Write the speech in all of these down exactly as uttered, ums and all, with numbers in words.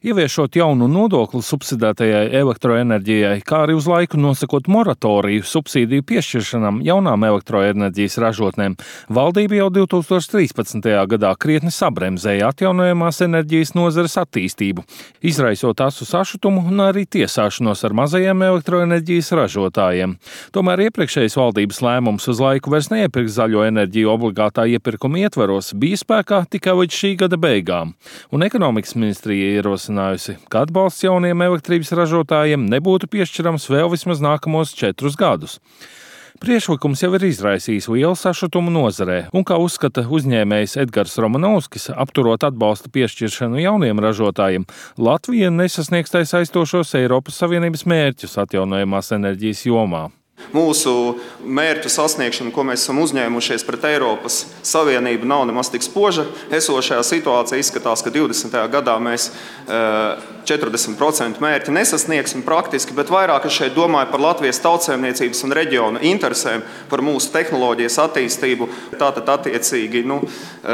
Ieviešot jaunu nodokli subsidētajai elektroenerģijai, kā arī uz laiku nosakot moratoriju subsīdiju piešķiršanām jaunām elektroenerģijas ražotnēm, valdība jau divi tūkstoši trīspadsmitajā gadā krietni sabremzēja atjaunojamās enerģijas nozares attīstību, izraisot asu sašutumu un arī tiesāšanos ar mazajiem elektroenerģijas ražotājiem. Tomēr iepriekšējais valdības lēmums uz laiku vairs neiepirkt zaļo enerģiju obligātā iepirkuma ietvaros bija spēkā tikai līdz šī gada beigām, un ekonomikas ministrija ierosināja, ka atbalsts jauniem elektrības ražotājiem nebūtu piešķirams vēl vismaz nākamos četrus gadus. Priekšlikums jau ir izraisījis lielu sašutumu nozarē, un, kā uzskata uzņēmējs Edgars Romanovskis, apturot atbalsta piešķiršanu jauniem ražotājiem, Latvija nesasniegs tai saistošos Eiropas Savienības mērķus atjaunojamās enerģijas jomā. Mūsu mērķu sasniegšana, ko mēs esam uzņēmušies pret Eiropas Savienību, nav nemaz tik spoža. Esošajā situācijā izskatās, ka divdesmitajā gadā mēs četrdesmit procentu mērķi nesasniegsim praktiski, bet vairāk es šeit domāju par Latvijas tautsēmniecības un reģionu interesēm, par mūsu tehnoloģijas attīstību. Tātad attiecīgi, nu,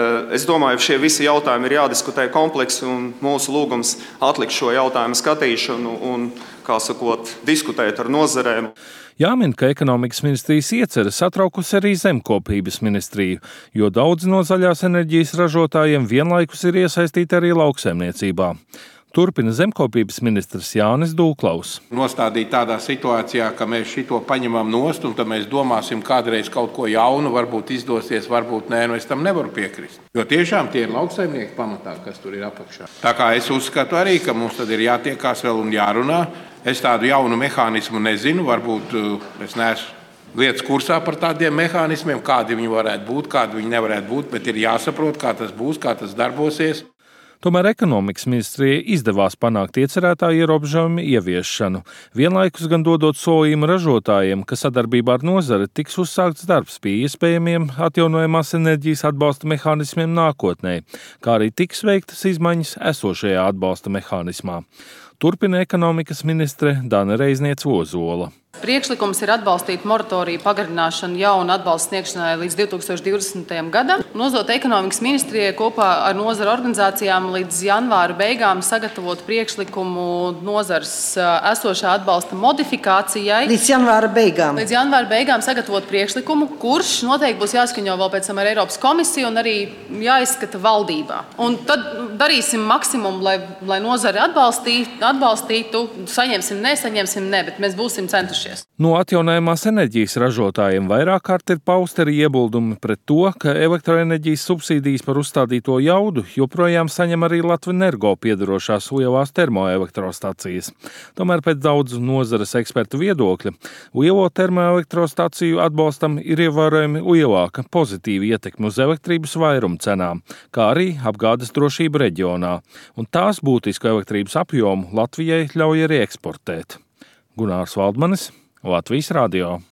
es domāju, šie visi jautājumi ir jādiskutē kompleksi, un mūsu lūgums atlikt šo jautājumu skatīšanu un, kā sakot, diskutēt ar nozarēm. Jāmin, ka ekonomikas ministrijas iecere satraukusi arī zemkopības ministriju, jo daudz no zaļās enerģijas ražotājiem vienlaikus ir iesaistīti arī lauksaimniecībā. Turpina zemkopības ministrs Jānis Dūklaus. Nostādīt tādā situācijā, ka mēs šito paņemam nost un tad mēs domāsim kādreiz kaut ko jaunu, varbūt izdosies, varbūt nē, nu es tam nevaru piekrist. Jo tiešām tie ir lauksaimnieki pamatā, kas tur ir apakšā. Tā kā es uzskatu arī, ka mums tad ir jātiekās vēl un jārunā. Es tādu jaunu mehānismu nezinu, varbūt es neesmu lietas kursā par tādiem mehānismiem, kādi viņi varētu būt, kādi viņi nevarētu būt, bet ir jāsaprot, kā tas būs, kā tas darbosies. Tomēr ekonomikas ministrijai izdevās panākt iecerētā ierobežojuma ieviešanu, vienlaikus gan dodot solījumu ražotājiem, ka sadarbībā ar nozari tiks uzsākts darbs pie iespējamiem atjaunojamās enerģijas atbalsta mehānismiem nākotnē, kā arī tiks veiktas izmaiņas esošajā atbalsta mehānismā. Turpina ekonomikas ministre Dana Reizniece-Ozola. Priekšlikums ir atbalstīt moratoriju pagarināšanu jaunu atbalstu sniegšanai līdz divi tūkstoši divdesmitajam gadam, nozot ekonomikas ministrijai kopā ar nozara organizācijām līdz janvāra beigām sagatavot priekšlikumu nozars esošā atbalsta modifikācijai. Līdz janvāra beigām. Līdz janvāra beigām sagatavot priekšlikumu, kurš noteikti būs jāskaņo vēl pēc tam ar Eiropas komisiju un arī jāizskata valdībā. Un tad darīsim maksimumu, lai, lai nozari atbalstītu, atbalstītu, saņemsim, nesaņemsim, ne, bet mēs būsim centušies. No atjaunojamās enerģijas ražotājiem vairāk kārt ir pausti arī iebuldumi pret to, ka elektroenerģijas subsīdijas par uzstādīto jaudu joprojām saņem arī Latvenergo piedarošās lielās termoelektrostacijas. Tomēr pēc daudzu nozares ekspertu viedokļa lielo termoelektrostaciju atbalstam ir ievērojami lielāka pozitīva ietekme uz elektrības vairumu cenām, kā arī apgādes drošību reģionā, un tās būtisku elektrības apjomu Latvijai ļauj arī eksportēt. Gunārs Valdmanis, Latvijas radio.